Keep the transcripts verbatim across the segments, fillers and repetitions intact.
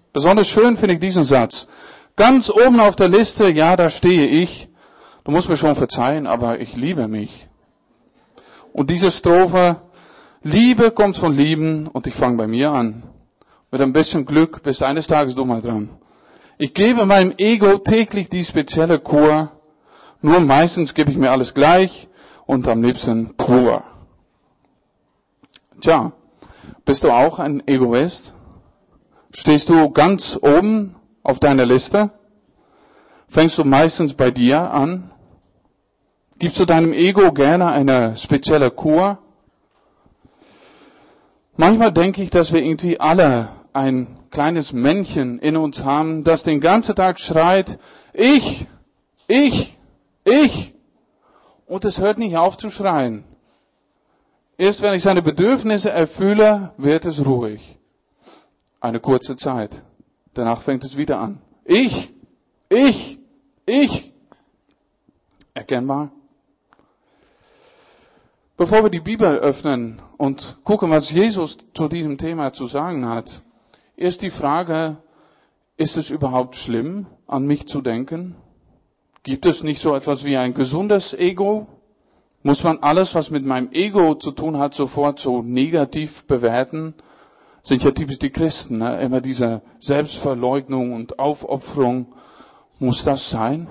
Besonders schön finde ich diesen Satz. Ganz oben auf der Liste, ja, da stehe ich. Du musst mir schon verzeihen, aber ich liebe mich. Und diese Strophe, Liebe kommt von Lieben und ich fange bei mir an. Mit ein bisschen Glück bist eines Tages du mal dran. Ich gebe meinem Ego täglich die spezielle Kur. Nur meistens gebe ich mir alles gleich und am liebsten pur. Tja, bist du auch ein Egoist? Stehst du ganz oben auf deiner Liste? Fängst du meistens bei dir an? Gibst du deinem Ego gerne eine spezielle Kur? Manchmal denke ich, dass wir irgendwie alle ein kleines Männchen in uns haben, das den ganzen Tag schreit, ich, ich, ich. Und es hört nicht auf zu schreien. Erst wenn ich seine Bedürfnisse erfülle, wird es ruhig. Eine kurze Zeit. Danach fängt es wieder an. Ich, ich, ich. Erkennbar? Bevor wir die Bibel öffnen und gucken, was Jesus zu diesem Thema zu sagen hat, ist die Frage, ist es überhaupt schlimm, an mich zu denken? Gibt es nicht so etwas wie ein gesundes Ego? Muss man alles, was mit meinem Ego zu tun hat, sofort so negativ bewerten? Sind ja typisch die Christen, ne? Immer diese Selbstverleugnung und Aufopferung. Muss das sein?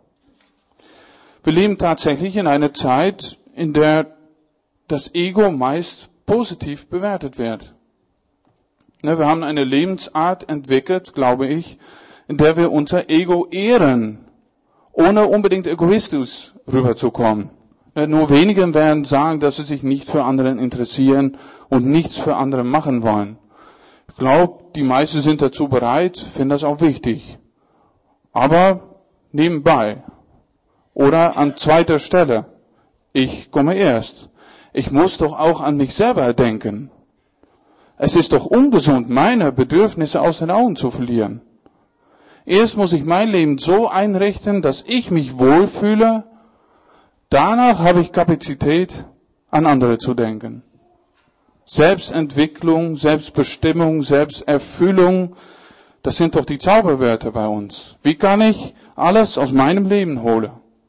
Wir leben tatsächlich in einer Zeit, in der das Ego meist positiv bewertet wird. Ne, wir haben eine Lebensart entwickelt, glaube ich, in der wir unser Ego ehren, ohne unbedingt egoistisch rüberzukommen. Ne, nur wenige werden sagen, dass sie sich nicht für anderen interessieren und nichts für andere machen wollen. Ich glaube, die meisten sind dazu bereit, finden das auch wichtig. Aber nebenbei oder an zweiter Stelle. Ich komme erst. Ich muss doch auch an mich selber denken. Es ist doch ungesund, meine Bedürfnisse aus den Augen zu verlieren. Erst muss ich mein Leben so einrichten, dass ich mich wohlfühle. Danach habe ich Kapazität, an andere zu denken. Selbstentwicklung, Selbstbestimmung, Selbsterfüllung, das sind doch die Zauberwörter bei uns. Wie kann ich alles aus meinem Leben holen?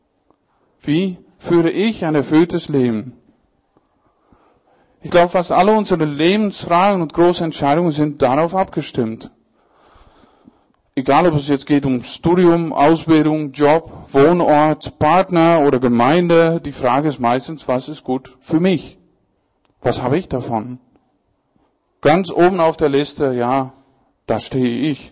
Wie führe ich ein erfülltes Leben? Ich glaube, fast alle unsere Lebensfragen und große Entscheidungen sind darauf abgestimmt. Egal, ob es jetzt geht um Studium, Ausbildung, Job, Wohnort, Partner oder Gemeinde, die Frage ist meistens, was ist gut für mich? Was habe ich davon? Ganz oben auf der Liste, ja, da stehe ich.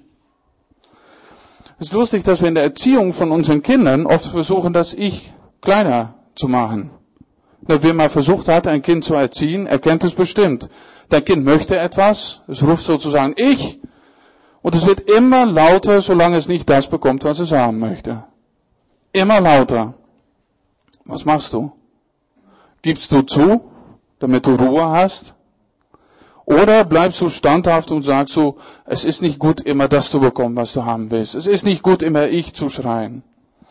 Es ist lustig, dass wir in der Erziehung von unseren Kindern oft versuchen, das Ich kleiner zu machen. Wer mal versucht hat, ein Kind zu erziehen, erkennt es bestimmt. Dein Kind möchte etwas, es ruft sozusagen Ich, und es wird immer lauter, solange es nicht das bekommt, was es haben möchte. Immer lauter. Was machst du? Gibst du zu, damit du Ruhe hast? Oder bleibst du standhaft und sagst so, es ist nicht gut, immer das zu bekommen, was du haben willst. Es ist nicht gut, immer Ich zu schreien.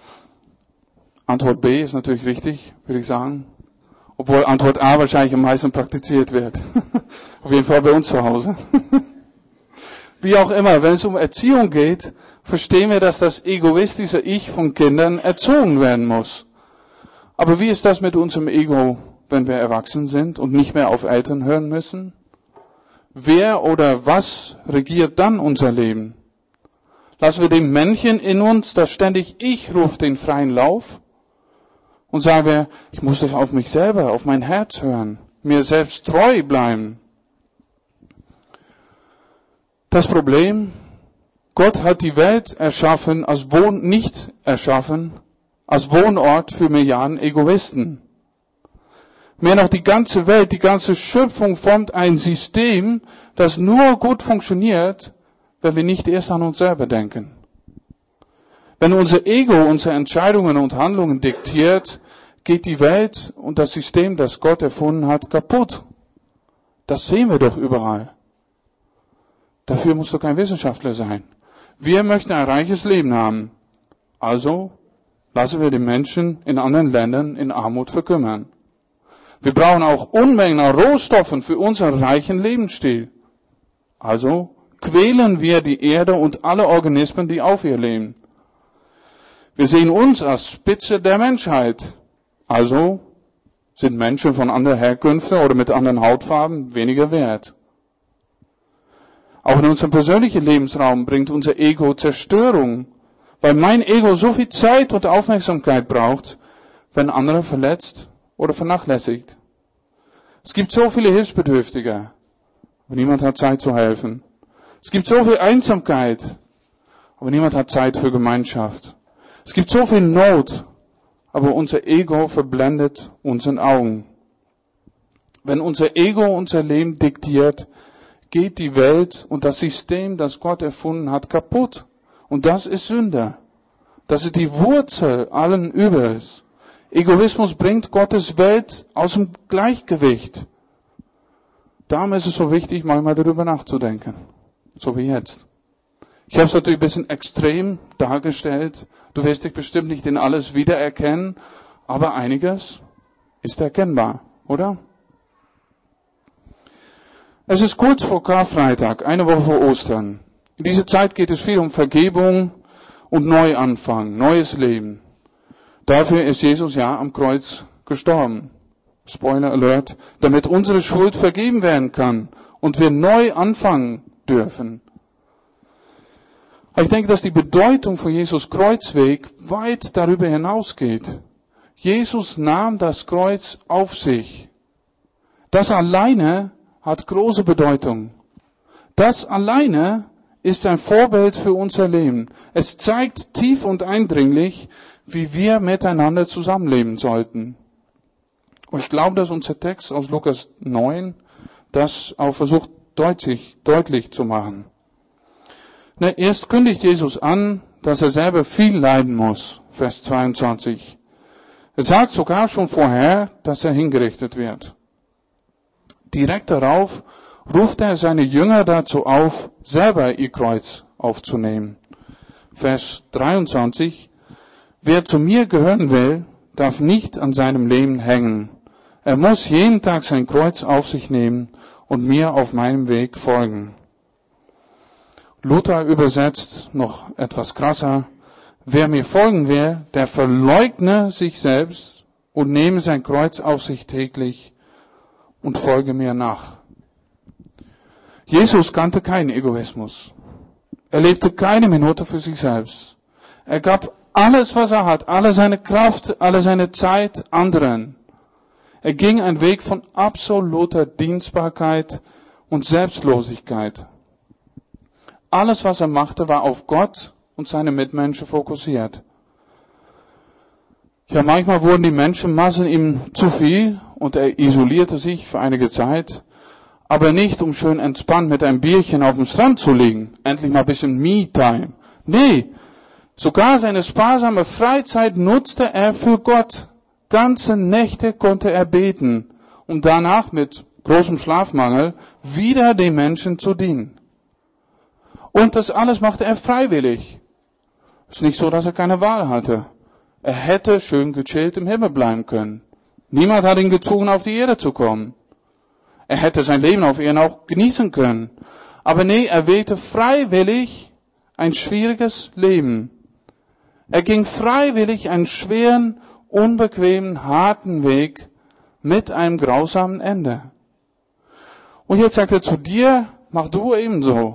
Antwort B ist natürlich richtig, würde ich sagen. Obwohl Antwort A wahrscheinlich am meisten praktiziert wird. Auf jeden Fall bei uns zu Hause. Wie auch immer, wenn es um Erziehung geht, verstehen wir, dass das egoistische Ich von Kindern erzogen werden muss. Aber wie ist das mit unserem Ego, wenn wir erwachsen sind und nicht mehr auf Eltern hören müssen? Wer oder was regiert dann unser Leben? Lassen wir dem Männchen in uns, das ständig Ich ruft, den freien Lauf? Und sagen wir, ich muss doch auf mich selber, auf mein Herz hören, mir selbst treu bleiben. Das Problem, Gott hat die Welt erschaffen, als Wohn, nicht erschaffen, als Wohnort für Milliarden Egoisten. Mehr noch die ganze Welt, die ganze Schöpfung formt ein System, das nur gut funktioniert, wenn wir nicht erst an uns selber denken. Wenn unser Ego unsere Entscheidungen und Handlungen diktiert, geht die Welt und das System, das Gott erfunden hat, kaputt. Das sehen wir doch überall. Dafür musst du kein Wissenschaftler sein. Wir möchten ein reiches Leben haben. Also lassen wir die Menschen in anderen Ländern in Armut verkümmern. Wir brauchen auch Unmengen an Rohstoffen für unseren reichen Lebensstil. Also quälen wir die Erde und alle Organismen, die auf ihr leben. Wir sehen uns als Spitze der Menschheit. Also sind Menschen von anderen Herkünften oder mit anderen Hautfarben weniger wert. Auch in unserem persönlichen Lebensraum bringt unser Ego Zerstörung, weil mein Ego so viel Zeit und Aufmerksamkeit braucht, wenn andere verletzt oder vernachlässigt. Es gibt so viele Hilfsbedürftige, aber niemand hat Zeit zu helfen. Es gibt so viel Einsamkeit, aber niemand hat Zeit für Gemeinschaft. Es gibt so viel Not, aber unser Ego verblendet unsere Augen. Wenn unser Ego unser Leben diktiert, geht die Welt und das System, das Gott erfunden hat, kaputt. Und das ist Sünde. Das ist die Wurzel allen Übels. Egoismus bringt Gottes Welt aus dem Gleichgewicht. Darum ist es so wichtig, manchmal darüber nachzudenken. So wie jetzt. Ich habe es natürlich ein bisschen extrem dargestellt. Du wirst dich bestimmt nicht in alles wiedererkennen, aber einiges ist erkennbar, oder? Es ist kurz vor Karfreitag, eine Woche vor Ostern. In dieser Zeit geht es viel um Vergebung und Neuanfang, neues Leben. Dafür ist Jesus ja am Kreuz gestorben. Spoiler Alert, damit unsere Schuld vergeben werden kann und wir neu anfangen dürfen. Aber ich denke, dass die Bedeutung von Jesus Kreuzweg weit darüber hinausgeht. Jesus nahm das Kreuz auf sich. Das alleine hat große Bedeutung. Das alleine ist ein Vorbild für unser Leben. Es zeigt tief und eindringlich, wie wir miteinander zusammenleben sollten. Und ich glaube, dass unser Text aus Lukas neun das auch versucht deutlich, deutlich zu machen. Na, erst kündigt Jesus an, dass er selber viel leiden muss. Vers zweiundzwanzig. Er sagt sogar schon vorher, dass er hingerichtet wird. Direkt darauf ruft er seine Jünger dazu auf, selber ihr Kreuz aufzunehmen. Vers dreiundzwanzig. Wer zu mir gehören will, darf nicht an seinem Leben hängen. Er muss jeden Tag sein Kreuz auf sich nehmen und mir auf meinem Weg folgen. Luther übersetzt noch etwas krasser. Wer mir folgen will, der verleugne sich selbst und nehme sein Kreuz auf sich täglich und folge mir nach. Jesus kannte keinen Egoismus. Er lebte keine Minute für sich selbst. Er gab alles, was er hat, alle seine Kraft, alle seine Zeit anderen. Er ging einen Weg von absoluter Dienstbarkeit und Selbstlosigkeit. Alles, was er machte, war auf Gott und seine Mitmenschen fokussiert. Ja, manchmal wurden die Menschenmassen ihm zu viel und er isolierte sich für einige Zeit, aber nicht, um schön entspannt mit einem Bierchen auf dem Strand zu liegen. Endlich mal ein bisschen Me-Time. Nee, sogar seine sparsame Freizeit nutzte er für Gott. Ganze Nächte konnte er beten, um danach mit großem Schlafmangel wieder den Menschen zu dienen. Und das alles machte er freiwillig. Es ist nicht so, dass er keine Wahl hatte. Er hätte schön gechillt im Himmel bleiben können. Niemand hat ihn gezwungen, auf die Erde zu kommen. Er hätte sein Leben auf Erden auch genießen können. Aber nee, er wählte freiwillig ein schwieriges Leben. Er ging freiwillig einen schweren, unbequemen, harten Weg mit einem grausamen Ende. Und jetzt sagt er zu dir, mach du ebenso.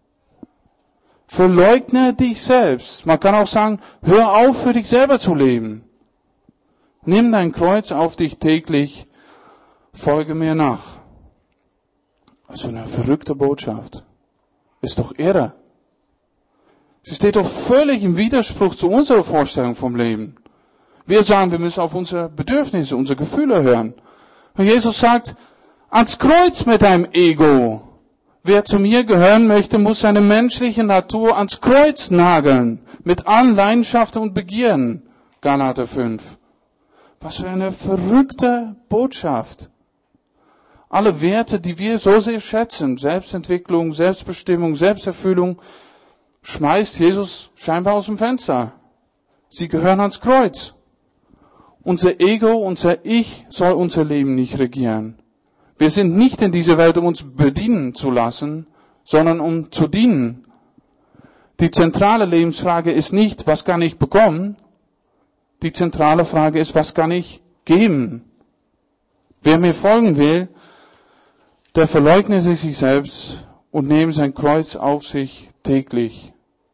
Verleugne dich selbst. Man kann auch sagen, hör auf, für dich selber zu leben. Nimm dein Kreuz auf dich täglich, folge mir nach. Also eine verrückte Botschaft. Ist doch irre. Sie steht doch völlig im Widerspruch zu unserer Vorstellung vom Leben. Wir sagen, wir müssen auf unsere Bedürfnisse, unsere Gefühle hören. Und Jesus sagt, ans Kreuz mit deinem Ego. Wer zu mir gehören möchte, muss seine menschliche Natur ans Kreuz nageln. Mit allen Leidenschaften und Begierden. Galater fünf. Was für eine verrückte Botschaft. Alle Werte, die wir so sehr schätzen, Selbstentwicklung, Selbstbestimmung, Selbsterfüllung, schmeißt Jesus scheinbar aus dem Fenster. Sie gehören ans Kreuz. Unser Ego, unser Ich soll unser Leben nicht regieren. Wir sind nicht in dieser Welt, um uns bedienen zu lassen, sondern um zu dienen. Die zentrale Lebensfrage ist nicht, was kann ich bekommen? Die zentrale Frage ist, was kann ich geben? Wer mir folgen will, der verleugne sich selbst und nehme sein Kreuz auf sich täglich.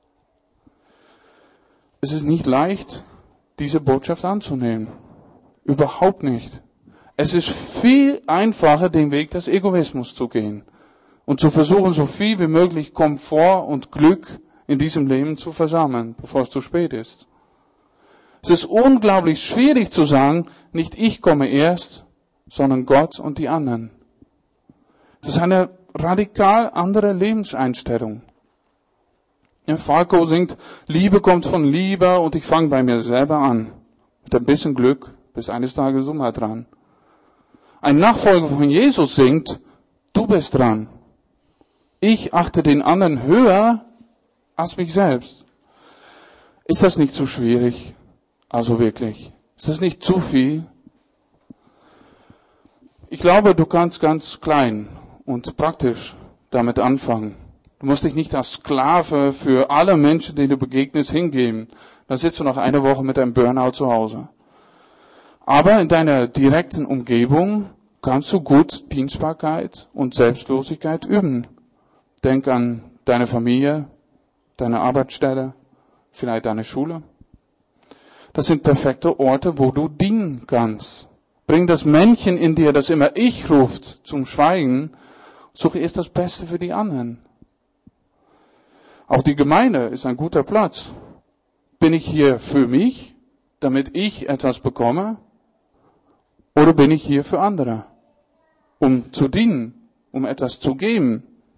Es ist nicht leicht, diese Botschaft anzunehmen. Überhaupt nicht. Es ist viel einfacher, den Weg des Egoismus zu gehen und zu versuchen, so viel wie möglich Komfort und Glück in diesem Leben zu versammeln, bevor es zu spät ist. Es ist unglaublich schwierig zu sagen, nicht ich komme erst, sondern Gott und die anderen. Das ist eine radikal andere Lebenseinstellung. Ja, Falco singt, Liebe kommt von Liebe und ich fange bei mir selber an. Mit ein bisschen Glück, bis eines Tages du mal dran. Ein Nachfolger von Jesus singt, du bist dran. Ich achte den anderen höher als mich selbst. Ist das nicht zu schwierig? Also wirklich. Ist das nicht zu viel? Ich glaube, du kannst ganz klein und praktisch damit anfangen. Du musst dich nicht als Sklave für alle Menschen, denen du begegnest, hingeben. Dann sitzt du nach einer Woche mit einem Burnout zu Hause. Aber in deiner direkten Umgebung kannst du gut Dienstbarkeit und Selbstlosigkeit üben. Denk an deine Familie, deine Arbeitsstelle, vielleicht deine Schule. Das sind perfekte Orte, wo du dienen kannst. Bring das Männchen in dir, das immer ich ruft, zum Schweigen. Suche erst das Beste für die anderen. Auch die Gemeinde ist ein guter Platz. Bin ich hier für mich, damit ich etwas bekomme? Oder bin ich hier für andere? Um zu dienen, um etwas zu geben.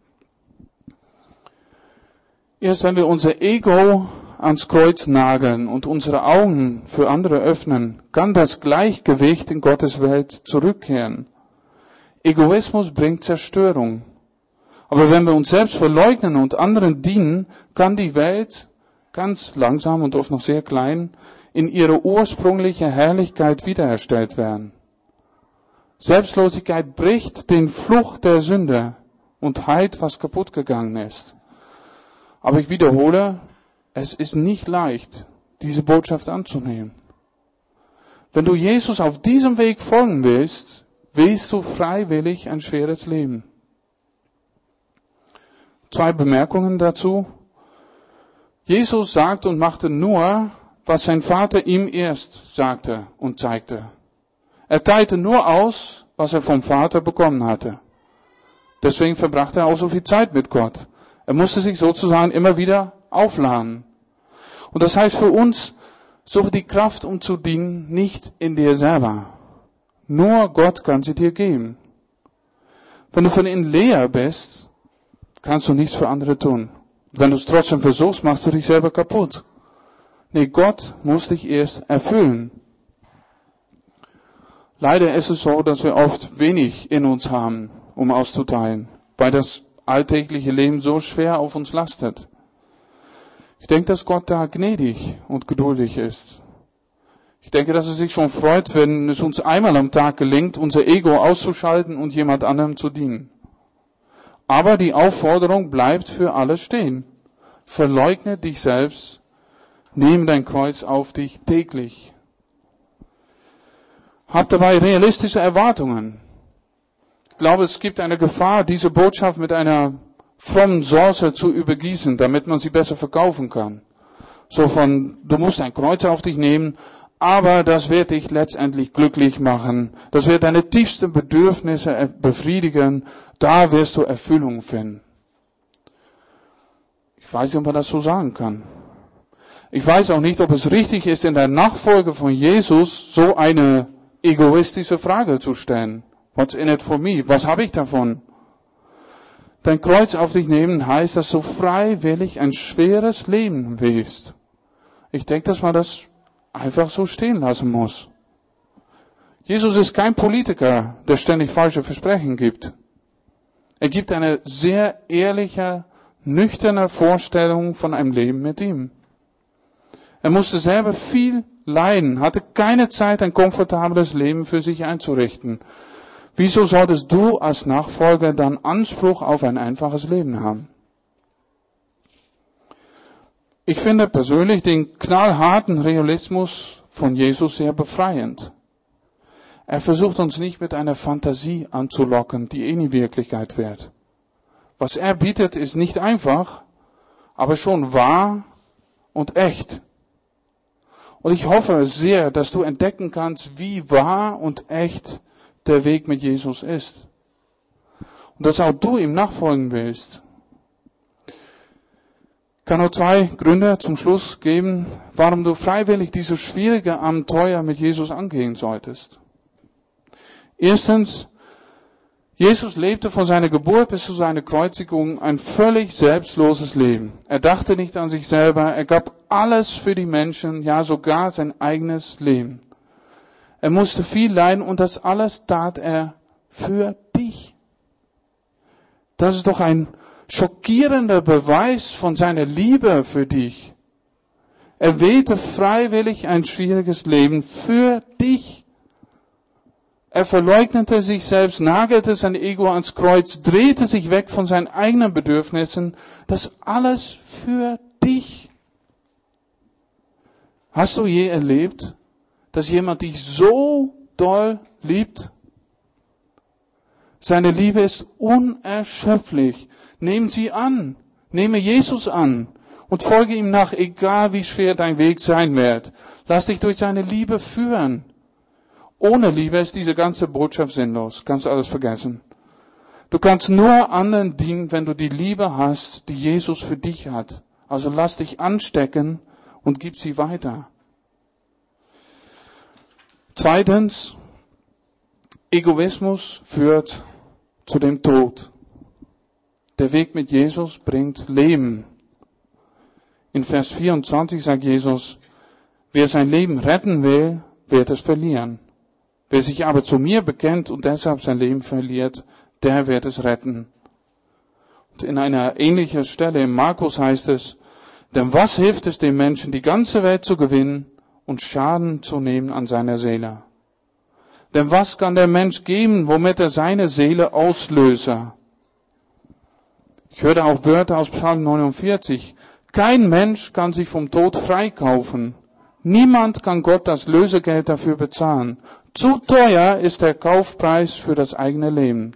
Erst wenn wir unser Ego ans Kreuz nageln und unsere Augen für andere öffnen, kann das Gleichgewicht in Gottes Welt zurückkehren. Egoismus bringt Zerstörung. Aber wenn wir uns selbst verleugnen und anderen dienen, kann die Welt ganz langsam und oft noch sehr klein in ihre ursprüngliche Herrlichkeit wiederhergestellt werden. Selbstlosigkeit bricht den Fluch der Sünde und heilt, was kaputt gegangen ist. Aber ich wiederhole, es ist nicht leicht, diese Botschaft anzunehmen. Wenn du Jesus auf diesem Weg folgen willst, wählst du freiwillig ein schweres Leben. Zwei Bemerkungen dazu. Jesus sagte und machte nur, was sein Vater ihm erst sagte und zeigte. Er teilte nur aus, was er vom Vater bekommen hatte. Deswegen verbrachte er auch so viel Zeit mit Gott. Er musste sich sozusagen immer wieder aufladen. Und das heißt für uns, suche die Kraft, um zu dienen, nicht in dir selber. Nur Gott kann sie dir geben. Wenn du von innen leer bist, kannst du nichts für andere tun. Wenn du es trotzdem versuchst, machst du dich selber kaputt. Nee, Gott muss dich erst erfüllen. Leider ist es so, dass wir oft wenig in uns haben, um auszuteilen, weil das alltägliche Leben so schwer auf uns lastet. Ich denke, dass Gott da gnädig und geduldig ist. Ich denke, dass er sich schon freut, wenn es uns einmal am Tag gelingt, unser Ego auszuschalten und jemand anderem zu dienen. Aber die Aufforderung bleibt für alle stehen. Verleugne dich selbst, nimm dein Kreuz auf dich täglich. Hab dabei realistische Erwartungen. Ich glaube, es gibt eine Gefahr, diese Botschaft mit einer frommen Sauce zu übergießen, damit man sie besser verkaufen kann. So von, du musst ein Kreuz auf dich nehmen, aber das wird dich letztendlich glücklich machen. Das wird deine tiefsten Bedürfnisse befriedigen. Da wirst du Erfüllung finden. Ich weiß nicht, ob man das so sagen kann. Ich weiß auch nicht, ob es richtig ist, in der Nachfolge von Jesus so eine egoistische Frage zu stellen. What's in it for me? Was habe ich davon? Dein Kreuz auf dich nehmen heißt, dass du freiwillig ein schweres Leben wählst. Ich denke, dass man das einfach so stehen lassen muss. Jesus ist kein Politiker, der ständig falsche Versprechen gibt. Er gibt eine sehr ehrliche, nüchterne Vorstellung von einem Leben mit ihm. Er musste selber viel leiden, hatte keine Zeit, ein komfortables Leben für sich einzurichten. Wieso solltest du als Nachfolger dann Anspruch auf ein einfaches Leben haben? Ich finde persönlich den knallharten Realismus von Jesus sehr befreiend. Er versucht uns nicht mit einer Fantasie anzulocken, die eh nie Wirklichkeit wird. Was er bietet, ist nicht einfach, aber schon wahr und echt. Und ich hoffe sehr, dass du entdecken kannst, wie wahr und echt der Weg mit Jesus ist. Und dass auch du ihm nachfolgen willst. Ich kann nur zwei Gründe zum Schluss geben, warum du freiwillig dieses schwierige Abenteuer mit Jesus angehen solltest. Erstens, Jesus lebte von seiner Geburt bis zu seiner Kreuzigung ein völlig selbstloses Leben. Er dachte nicht an sich selber, er gab alles für die Menschen, ja sogar sein eigenes Leben. Er musste viel leiden und das alles tat er für dich. Das ist doch ein schockierender Beweis von seiner Liebe für dich. Er wählte freiwillig ein schwieriges Leben für dich. Er verleugnete sich selbst, nagelte sein Ego ans Kreuz, drehte sich weg von seinen eigenen Bedürfnissen. Das alles für dich. Hast du je erlebt, dass jemand dich so doll liebt? Seine Liebe ist unerschöpflich. Nimm sie an. Nehme Jesus an. Und folge ihm nach, egal wie schwer dein Weg sein wird. Lass dich durch seine Liebe führen. Ohne Liebe ist diese ganze Botschaft sinnlos. Kannst du alles vergessen. Du kannst nur anderen dienen, wenn du die Liebe hast, die Jesus für dich hat. Also lass dich anstecken und gib sie weiter. Zweitens, Egoismus führt zu dem Tod. Der Weg mit Jesus bringt Leben. In Vers vierundzwanzig sagt Jesus, wer sein Leben retten will, wird es verlieren. Wer sich aber zu mir bekennt und deshalb sein Leben verliert, der wird es retten. Und in einer ähnlichen Stelle im Markus heißt es, denn was hilft es dem Menschen, die ganze Welt zu gewinnen und Schaden zu nehmen an seiner Seele? Denn was kann der Mensch geben, womit er seine Seele auslöse? Ich hörte auch Wörter aus Psalm neunundvierzig. Kein Mensch kann sich vom Tod freikaufen. Niemand kann Gott das Lösegeld dafür bezahlen. Zu teuer ist der Kaufpreis für das eigene Leben.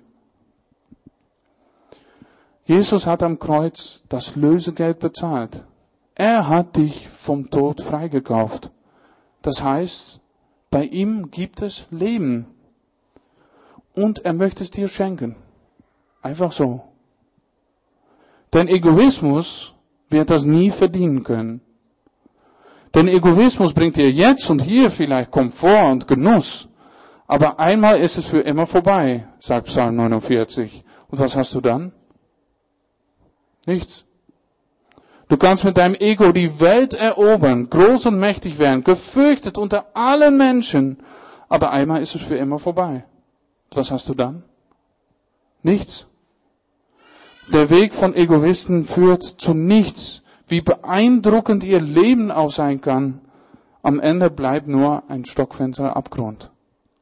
Jesus hat am Kreuz das Lösegeld bezahlt. Er hat dich vom Tod freigekauft. Das heißt, bei ihm gibt es Leben. Und er möchte es dir schenken. Einfach so. Denn Egoismus wird das nie verdienen können. Denn Egoismus bringt dir jetzt und hier vielleicht Komfort und Genuss. Aber einmal ist es für immer vorbei, sagt Psalm neunundvierzig. Und was hast du dann? Nichts. Du kannst mit deinem Ego die Welt erobern, groß und mächtig werden, gefürchtet unter allen Menschen. Aber einmal ist es für immer vorbei. Und was hast du dann? Nichts. Der Weg von Egoisten führt zu nichts. Wie beeindruckend ihr Leben auch sein kann, am Ende bleibt nur ein stockfinsterer Abgrund.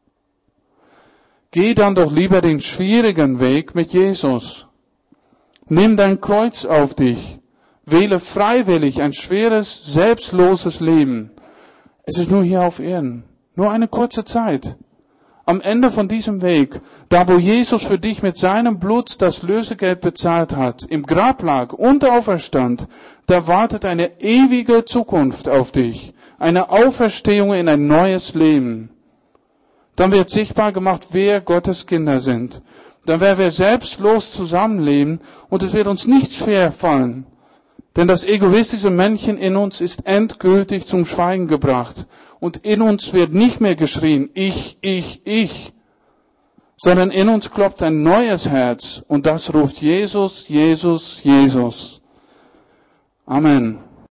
Geh dann doch lieber den schwierigen Weg mit Jesus. Nimm dein Kreuz auf dich. Wähle freiwillig ein schweres, selbstloses Leben. Es ist nur hier auf Erden. Nur eine kurze Zeit. Am Ende von diesem Weg, da wo Jesus für dich mit seinem Blut das Lösegeld bezahlt hat, im Grab lag und auferstand, da wartet eine ewige Zukunft auf dich. Eine Auferstehung in ein neues Leben. Dann wird sichtbar gemacht, wer Gottes Kinder sind. Dann werden wir selbstlos zusammenleben und es wird uns nicht schwer fallen. Denn das egoistische Männchen in uns ist endgültig zum Schweigen gebracht. Und in uns wird nicht mehr geschrien, ich, ich, ich, sondern in uns klopft ein neues Herz und das ruft Jesus, Jesus, Jesus. Amen.